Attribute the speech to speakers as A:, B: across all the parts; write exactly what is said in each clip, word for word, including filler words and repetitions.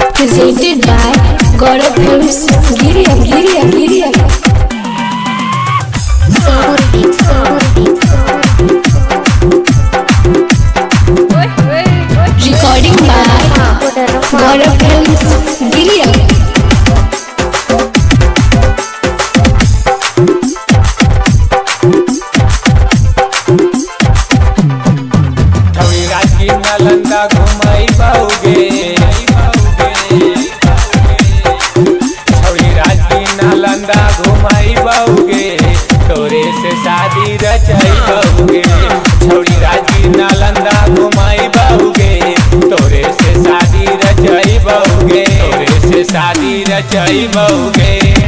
A: Presented by Gaurav Films. Giriya, Giriya, Giriya. Recording by Gaurav Films. Giriya.
B: Nalanda घुमाई बाऊगे छौरी राजी नालंदा घुमाई बाऊगे तोरे से शादी रचाई बाऊगे छौरी राजी नालंदा घुमाई बाऊगे तोरे से शादी रचाई बाऊगे तोरे से शादी रचाई बाऊगे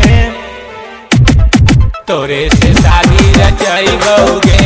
B: तोरे से शादी रचाई बाऊगे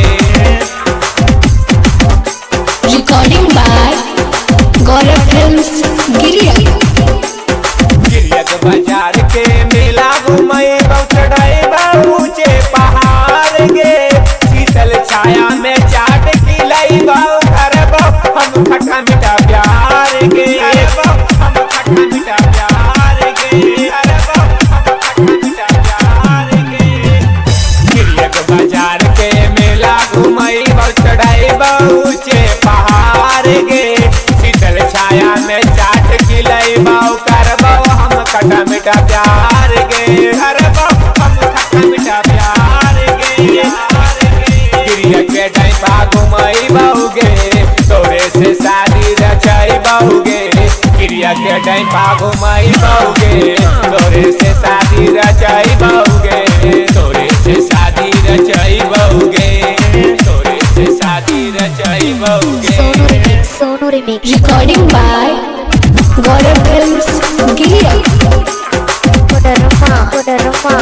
A: Recording by Gaurav Films. Giriya.
B: गिरिया के बाजार के मेला घुमाए बहु चढ़ाए बहु ऊंचे पहाड़ गे शीतल छाया में चाट खिलाई बहु घर बहु हम खट्टा मीठा प्यार गे हम खट्टा मीठा प्यार गे अरे बहु हम खट्टा मीठा प्यार गे गिरिया के बाजार के मेला घुमाई बहु चढ़ाए बहु ऊंचे पहाड़ गे शीतल छाया में चाट खिलाई बहु कर बहु हम खट्टा मीठा प्यार गे हर बहु हम खट्टा मीठा प्यार गे गिरिया के टाइम पा घुमाई बहुगे तोरे से शादी रचाई बहुगे गिरिया के टाइम पा घुमाई बहुगे तोरे से शादी रचाई बहुगे तोरे से शादी रचाई बहुगे तोरे से शादी रचाई बहुगे
C: Sonu Remix.
A: Recording by Gaurav Films. Giriya.
C: Kodarama, Kodarama,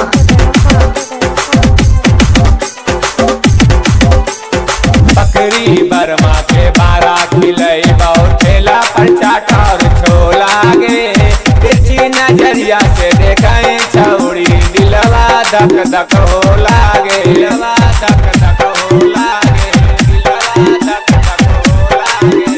B: बकरी बर्मा के बारा खिलई बहुत ठेला पर चाट और छोला गे तिरछी नजरिया से देखे छौड़ी दिलवा धक धक हो लागे दिलवा धक धक हो लागे दिलवा धक धक हो लागे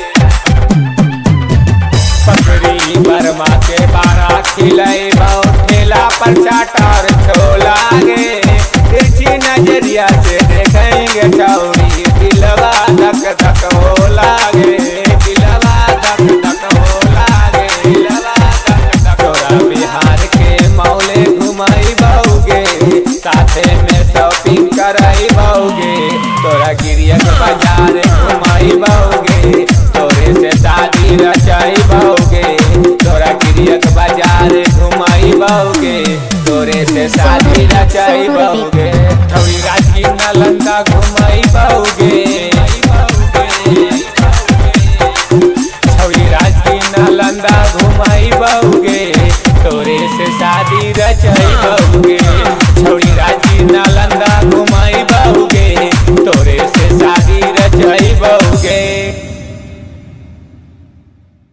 B: बकरी बर्मा के बारा खिलई बहुत ठेला पर चाट और छोला गे तिरछी नजरिया से देखेंगे छौड़ी दिलवा धक धक हो लागे दिलवा धक धक हो लागे दिलवा धक धक तोरा बिहार के मौले घुमाई बहुगे साथे में शॉपिंग कराई बहुगे तोरा गिरिया के बाजार घुमाई बहुगे तोरे से शादी रचाई बहुगे तोरा गिरिया के बाजार घुमाई बहुगे तोरे से शादी रचाई बहुगे